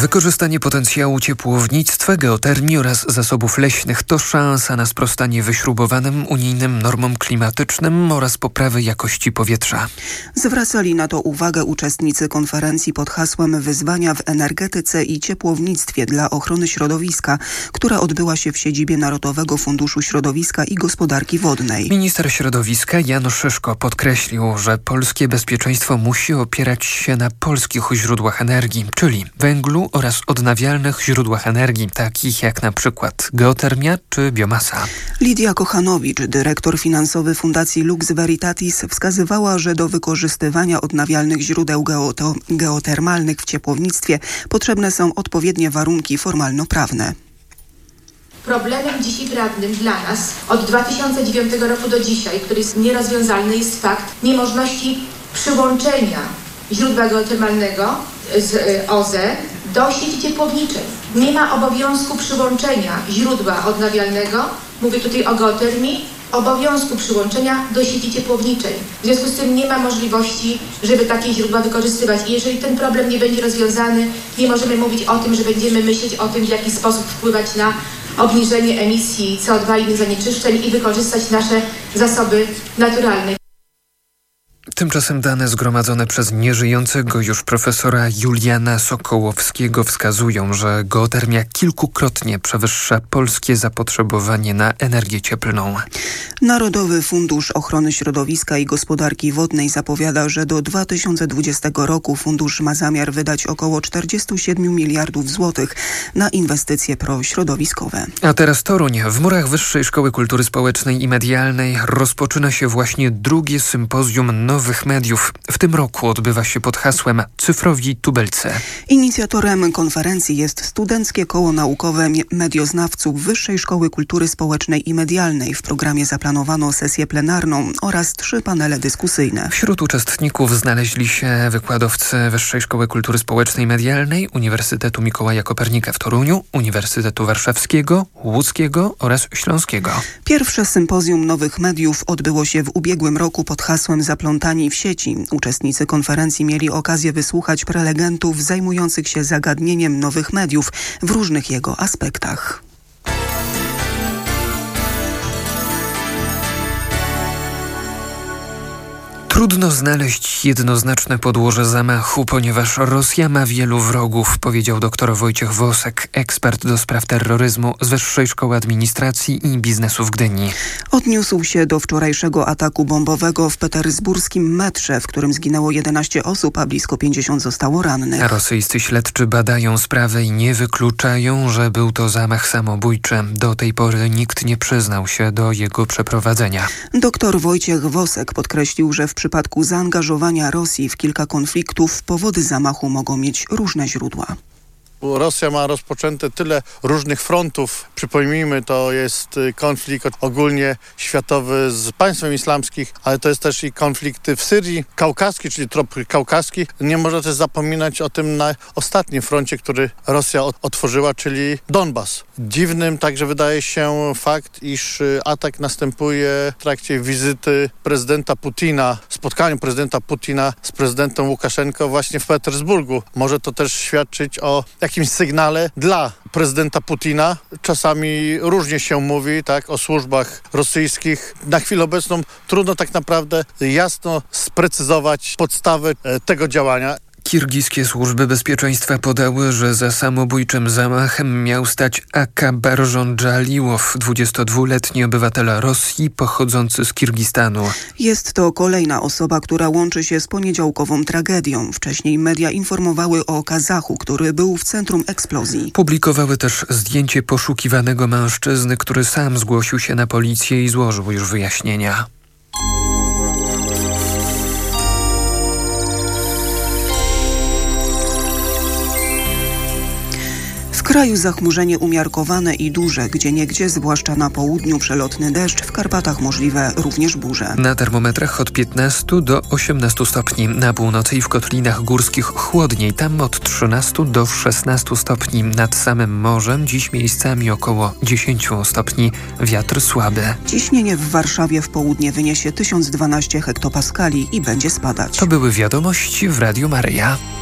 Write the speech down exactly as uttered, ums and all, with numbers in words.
Wykorzystanie potencjału ciepłownictwa, geotermii oraz zasobów leśnych to szansa na sprostanie wyśrubowanym unijnym normom klimatycznym oraz poprawę jakości powietrza. Zwracali na to uwagę uczestnicy konferencji pod hasłem Wyzwania w energetyce i ciepłownictwie dla ochrony środowiska, która odbyła się w siedzibie Narodowego Funduszu Środowiska i Gospodarki Wodnej. Minister środowiska Jan Szyszko podkreślił, że polskie bezpieczeństwo musi opierać się na polskich źródłach energii, czyli węglu oraz odnawialnych źródłach energii, takich jak na przykład geotermia czy biomasa. Lidia Kochanowicz, dyrektor finansowy Fundacji Lux Veritatis, wskazywała, że do wykorzystywania odnawialnych źródeł geoto- geotermalnych w ciepłownictwie potrzebne są odpowiednie warunki formalno-prawne. Problemem dzisiaj prawnym dla nas od dwa tysiące dziewiątego roku do dzisiaj, który jest nierozwiązalny, jest fakt niemożności przyłączenia źródła geotermalnego z O Z E do sieci ciepłowniczej. Nie ma obowiązku przyłączenia źródła odnawialnego, mówię tutaj o geotermii, obowiązku przyłączenia do sieci ciepłowniczej. W związku z tym nie ma możliwości, żeby takie źródła wykorzystywać. I jeżeli ten problem nie będzie rozwiązany, nie możemy mówić o tym, że będziemy myśleć o tym, w jaki sposób wpływać na obniżenie emisji C O dwa i innych zanieczyszczeń i wykorzystać nasze zasoby naturalne. Tymczasem dane zgromadzone przez nieżyjącego już profesora Juliana Sokołowskiego wskazują, że geotermia kilkukrotnie przewyższa polskie zapotrzebowanie na energię cieplną. Narodowy Fundusz Ochrony Środowiska i Gospodarki Wodnej zapowiada, że do dwa tysiące dwudziestego roku fundusz ma zamiar wydać około czterdzieści siedem miliardów złotych na inwestycje prośrodowiskowe. A teraz Toruń. W murach Wyższej Szkoły Kultury Społecznej i Medialnej rozpoczyna się właśnie drugie sympozjum nowych mediów. W tym roku odbywa się pod hasłem Cyfrowi tubelcy. Inicjatorem konferencji jest Studenckie Koło Naukowe Medioznawców Wyższej Szkoły Kultury Społecznej i Medialnej. W programie zaplanowano sesję plenarną oraz trzy panele dyskusyjne. Wśród uczestników znaleźli się wykładowcy Wyższej Szkoły Kultury Społecznej i Medialnej, Uniwersytetu Mikołaja Kopernika w Toruniu, Uniwersytetu Warszawskiego, Łódzkiego oraz Śląskiego. Pierwsze sympozjum nowych mediów odbyło się w ubiegłym roku pod hasłem Zaplątani w sieci. Uczestnicy konferencji mieli okazję wysłuchać prelegentów zajmujących się zagadnieniem nowych mediów w różnych jego aspektach. Trudno znaleźć jednoznaczne podłoże zamachu, ponieważ Rosja ma wielu wrogów, powiedział dr Wojciech Wosek, ekspert do spraw terroryzmu z Wyższej Szkoły Administracji i Biznesu w Gdyni. Odniósł się do wczorajszego ataku bombowego w petersburskim metrze, w którym zginęło jedenaście osób, a blisko pięćdziesiąt zostało rannych. Rosyjscy śledczy badają sprawę i nie wykluczają, że był to zamach samobójczy. Do tej pory nikt nie przyznał się do jego przeprowadzenia. Dr Wojciech Wosek podkreślił, że w przypadku zaangażowania Rosji w kilka konfliktów powody zamachu mogą mieć różne źródła. Rosja ma rozpoczęte tyle różnych frontów. Przypomnijmy, to jest konflikt ogólnie światowy z państwem islamskich, ale to jest też i konflikt w Syrii, kaukaski, czyli trop kaukaski. Nie można też zapominać o tym na ostatnim froncie, który Rosja otworzyła, czyli Donbas. Dziwnym także wydaje się fakt, iż atak następuje w trakcie wizyty prezydenta Putina, spotkaniu prezydenta Putina z prezydentem Łukaszenko właśnie w Petersburgu. Może to też świadczyć o jakimś sygnale dla prezydenta Putina. Czasami różnie się mówi, tak, o służbach rosyjskich. Na chwilę obecną trudno tak naprawdę jasno sprecyzować podstawę tego działania. Kirgijskie służby bezpieczeństwa podały, że za samobójczym zamachem miał stać Akbar Żądżaliłow, dwudziestodwuletni obywatel Rosji pochodzący z Kirgistanu. Jest to kolejna osoba, która łączy się z poniedziałkową tragedią. Wcześniej media informowały o Kazachu, który był w centrum eksplozji. Publikowały też zdjęcie poszukiwanego mężczyzny, który sam zgłosił się na policję i złożył już wyjaśnienia. W kraju zachmurzenie umiarkowane i duże, gdzieniegdzie, zwłaszcza na południu przelotny deszcz, w Karpatach możliwe również burze. Na termometrach od piętnastu do osiemnastu stopni, na północy i w kotlinach górskich chłodniej, tam od trzynastu do szesnastu stopni. Nad samym morzem dziś miejscami około dziesięciu stopni, wiatr słaby. Ciśnienie w Warszawie w południe wyniesie tysiąc dwanaście hektopaskali i będzie spadać. To były wiadomości w Radiu Maryja.